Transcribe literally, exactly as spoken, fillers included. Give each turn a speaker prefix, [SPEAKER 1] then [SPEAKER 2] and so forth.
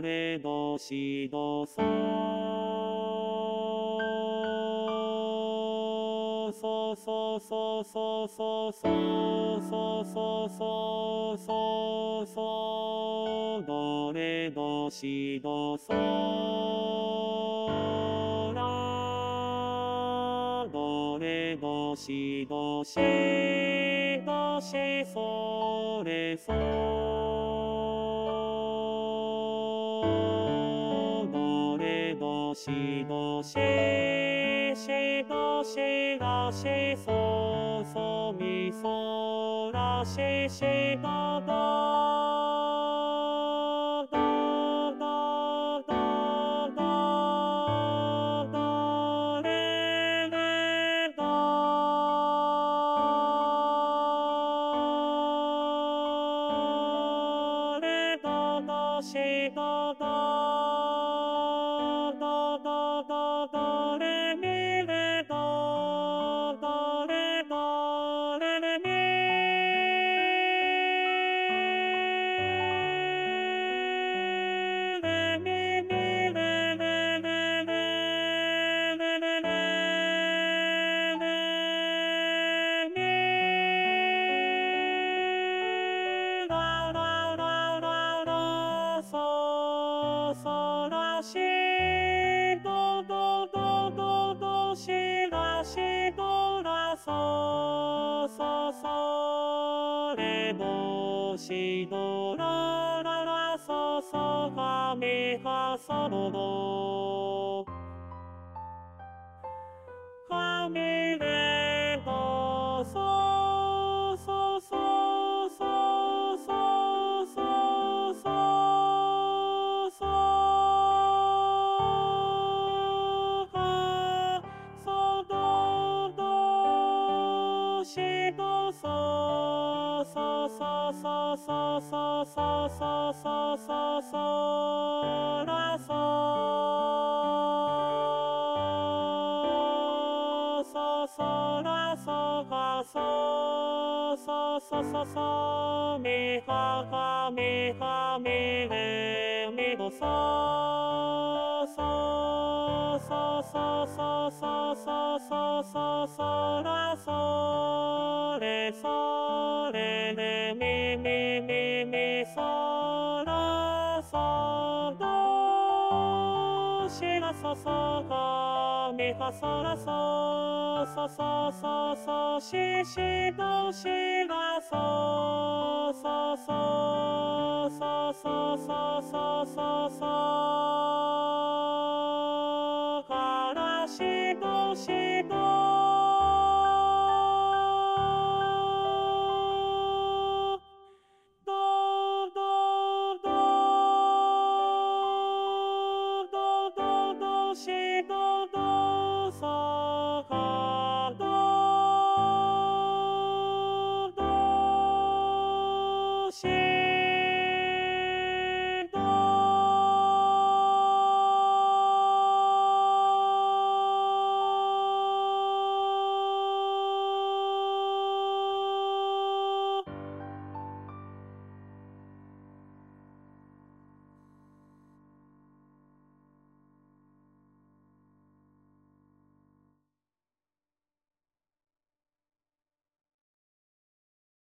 [SPEAKER 1] レドシドソソソソソソソソソソソソドレドシドソラドレドシドシドシソレソドレドシドシシドシラシソソミソラシシドドドドドドドレレドレドドシドドドドドドレミレドドレドレレミレミミレレレレレレレミラララララソソラシドドドドドシラシドラソソソレドシドラララソソファミファソドドファミレドソソソソソソソソソドドシドソソソソソソソソソソソラソソソラソファソソソソソミファファミファミレミドソソソソソソソソソソラソレソレレミミミミソラソドシラソソファミファソラソソソソソシシドシラソソソソソソソソソファラシドシド